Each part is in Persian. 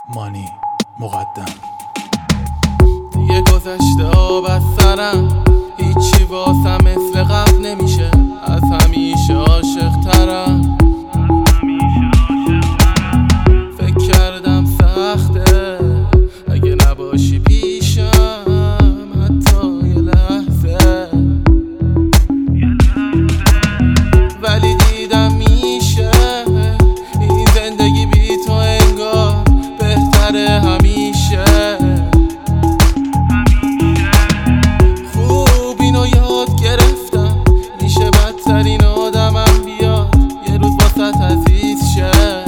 مانی مقدم. دیگه گذشته آب از سرم، هیچی واسم مثل قبل نمیشه. از همیشه عاشق ترم، فکر کردم سخته اگه نباشی پیشم حتی یه لحظه، ولی دیدم میشه این زندگی بی تو انگار بهتره همیشه. خوب اینو یاد گرفتم، میشه بدترین آدمم بیاد یه روز واسط عزیز شه.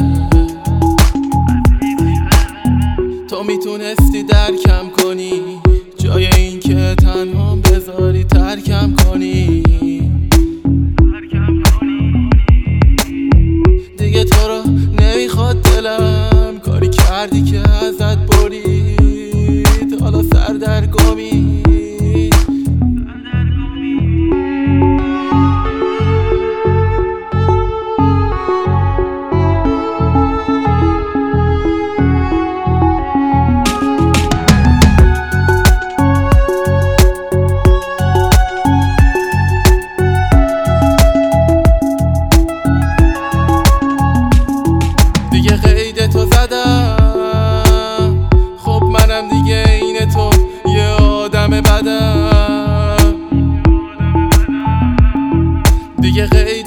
تو میتونستی درکم کنی، جای این که تنها بذاری ترکم کنی. دیگه تو رو نمیخواد دلم، کاری کردی که ازت برید، حالا سردرگمی. دیگه قید تو زدم، خب منم دیگه این تو یه آدم بدم. دیگه قید